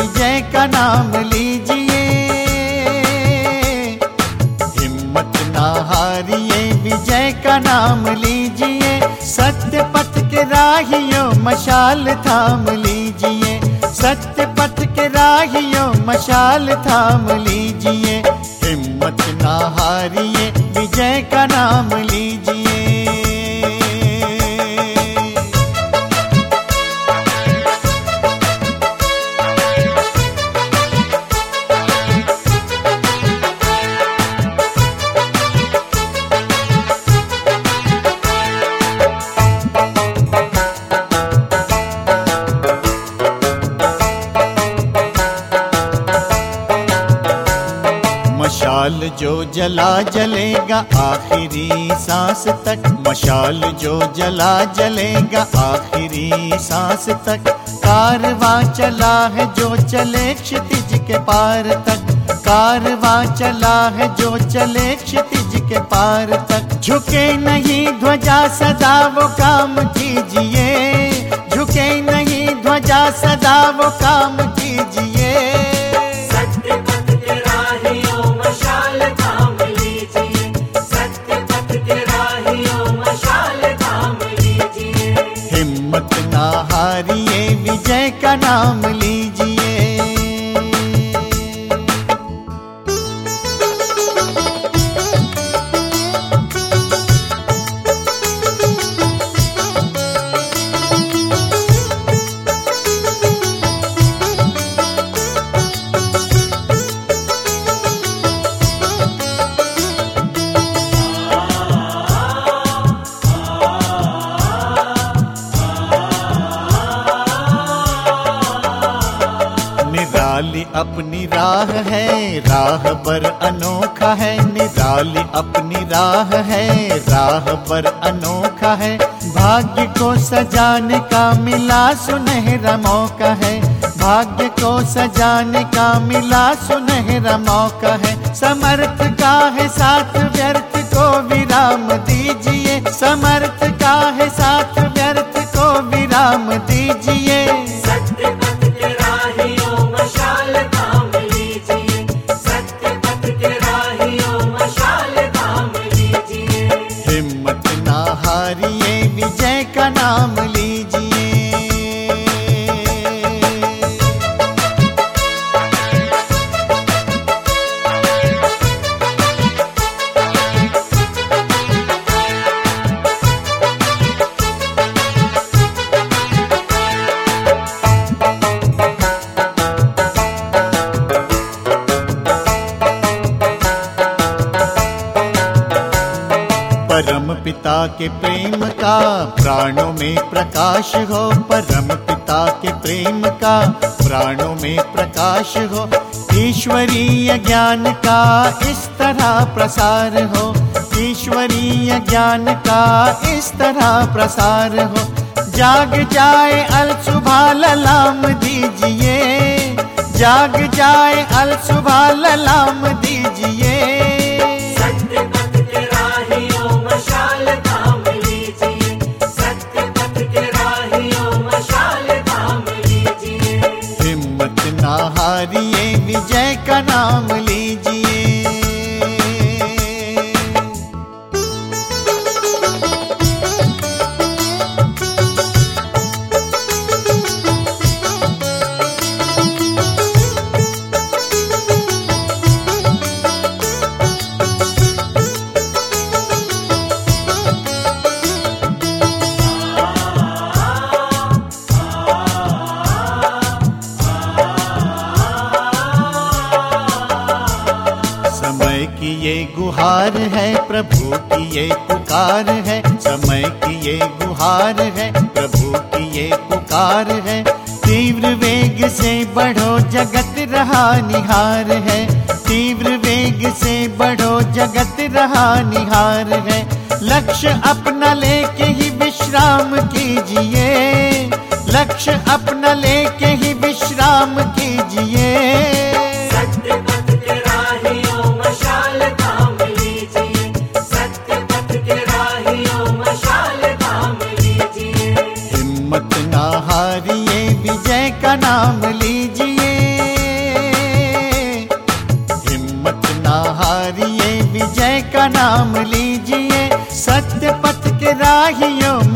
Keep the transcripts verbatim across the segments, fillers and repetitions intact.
विजय का नाम लीजिए। हिम्मत ना हारिए, विजय का नाम लीजिए। सत्य पथ के राहियों मशाल थाम लीजिए, सत्य पथ के राहियों मशाल थाम लीजिए। हिम्मत ना हारिए, विजय का नाम लीजिए। मशाल जो जला जलेगा आखिरी सांस तक, मशाल जो जला जलेगा आखिरी सांस तक। कारवां चला है जो चले क्षितिज के पार तक, कारवां चला है जो चले क्षितिज के पार तक। झुके नहीं ध्वजा सदा वो काम कीजिए, झुके नहीं ध्वजा सदा वो काम कीजिए। सत्य पथ के राहियों मशाल थाम लीजिए, सत्य पथ के राहियों मशाल थाम लीजिए। हिम्मत ना हारिए, विजय का नाम लीजिए। निराली अपनी राह है, राह पर अनोखा है। निराली अपनी राह है, राह पर अनोखा है। भाग्य को सजाने का मिला सुनहरा मौका है, भाग्य को सजाने का मिला सुनहरा मौका है। समर्थ का है साथ, व्यर्थ को विराम दीजिए, समर्थ का है साथ, व्यर्थ को विराम दीजिए। सत्य पथ के राहियों मशाल थाम लीजिए, सत्य पथ के राहियों मशाल थाम लीजिए। हिम्मत ना हारिए, विजय का नाम लीजिए। परम पिता के प्रेम का प्राणों में प्रकाश हो, परम पिता के प्रेम का प्राणों में प्रकाश हो। ईश्वरीय ज्ञान का इस तरह प्रसार हो, ईश्वरीय ज्ञान का इस तरह प्रसार हो। जाग जाए अल सुबह ललाम दीजिए, जाग जाए अल सुबह ललाम दीजिए। सत्य पथ के राहियों मशाल थाम लीजिए, सत्य पथ के राहियों मशाल थाम लीजिए। हिम्मत ना हारिए, विजय का नाम लीजिए। समय की ये गुहार है, प्रभु की ये पुकार है। समय की ये गुहार है, प्रभु की ये पुकार है। तीव्र वेग से बढ़ो, जगत रहा निहार है। तीव्र वेग से बढ़ो, जगत रहा निहार है। लक्ष्य अपना लेके ही विश्राम कीजिए, लक्ष्य अपना लेके ही विश्राम कीजिए। सत्य पथ के राहियों मशाल थाम लीजिए, सत्य पथ के राहियों मशाल थाम लीजिए। हिम्मत ना हारिए, विजय का नाम लीजिए।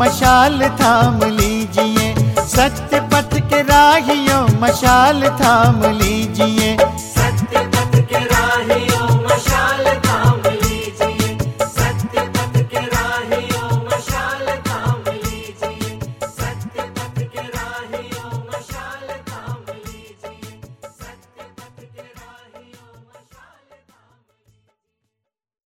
मशाल थाम लीजिए, सत्य पथ के राहियों मशाल थाम लीजिए।